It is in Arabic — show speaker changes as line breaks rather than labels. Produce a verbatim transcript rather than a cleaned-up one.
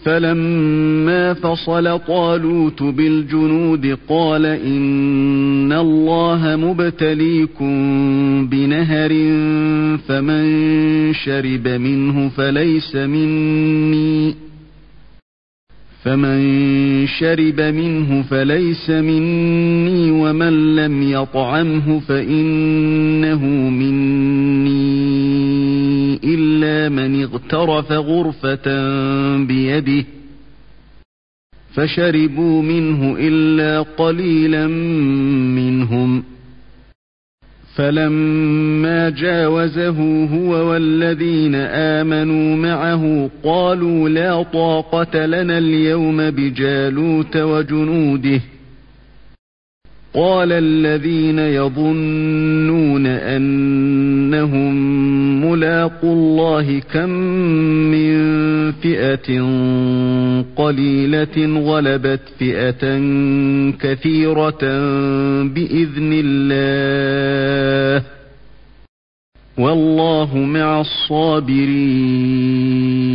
فلما فصل طالوت بالجنود قال إن الله مبتليكم بنهر فمن شرب منه فليس مني فمن شرب منه فليس مني ومن لم يطعمه فإنه مني إلا من اغترف غرفة بيده فشربوا منه إلا قليلا منهم فلما جاوزه هو والذين آمنوا معه قالوا لا طاقة لنا اليوم بجالوت وجنوده قال الذين يظنون أنهم ملاقو الله كم من فئة قليلة غلبت فئة كثيرة بإذن الله والله مع الصابرين.